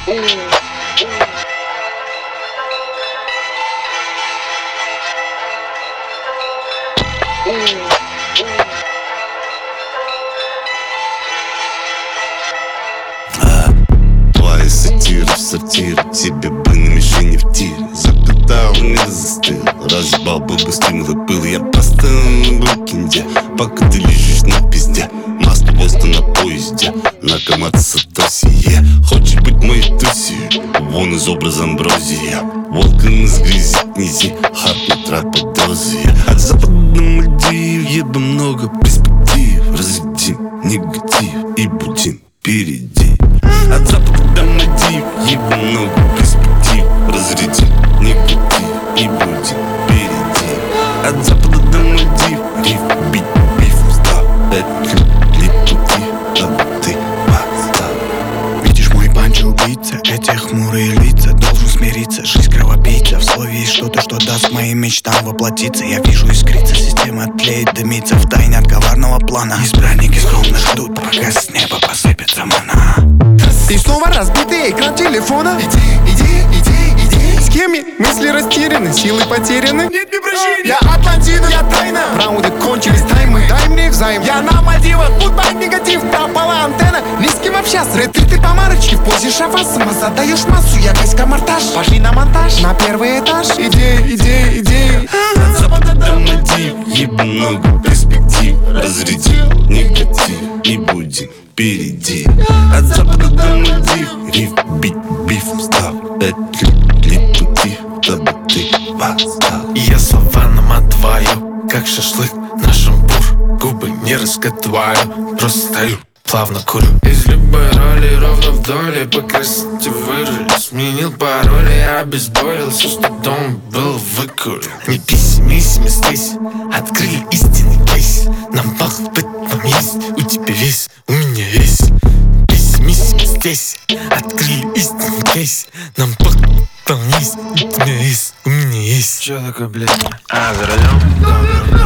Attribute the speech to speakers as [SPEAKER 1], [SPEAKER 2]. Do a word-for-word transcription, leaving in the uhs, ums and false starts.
[SPEAKER 1] Твои сатиры в сортире, тебе бы на мишени в тире. Запятал, не застыл, разъебал бы бы стимул и пыл. Я просто на букинде, пока ты лежишь на пизде. Масло просто на поезде, наркоматься тосие. Хочешь быть моей тусью, вон из образа амброзия. Волком из грязи князи, хатный трак под дозия. От запада до Мальдив, еба много перспектив. Разрядим негатив и будем впереди. От запада до Мальдив, еба много перспектив. Разрядим негатив и будем впереди. От запада до Мальдив, риф, бит, биф, став. Это ли пути, дабы ты подстал.
[SPEAKER 2] Видишь мой панч убийца, эти хмурые лица. Должен смириться, жизнь кровопийца. В слове есть что-то, что даст моим мечтам воплотиться. Я вижу искриться, система тлеет, дымится в тайне от коварного плана. Избранники скромно ждут, пока с неба посыпется мана.
[SPEAKER 3] И снова разбитый экран телефона. Иди, иди, иди, иди. С кем я? Мысли растеряны, силы потеряны. Нет мне прощения. Я Атлантида, я тайна. Раунды кончились, таймы, дай мне взаим. Я на Мальдивах, путбай негатив, пропала антенна. Ни с кем общаться, ретриты по марочке. В позе шафа сама задаешь массу. Я Каська Марташ, пошли на монтаж. На первый этаж, идеи, идеи, идеи.
[SPEAKER 1] От запада до Мальдив, еба много перспектив. Разрядил негатив и будем впереди. От запада до Мальдив, риф, бит, биф, став. Это ли пути, дабы ты подстал.
[SPEAKER 4] Я слова намотаю, как шашлык на шампур. Губы не раскатываю, просто стою, плавно курю. Из любой роли ровно вдоль, по красоте выжили. Сменил пароль, я обезболил все, что дома был, выкурил. Не пессимизм здесь, открыли истинный кейс. Нам пахнет в этом есть, у тебя весь, у меня весь. Пессимизм здесь, открыли истинный кейс. Нам пахнет в этом есть, у тебя весь, у меня есть.
[SPEAKER 5] Че такое, блядь? А, за рулем?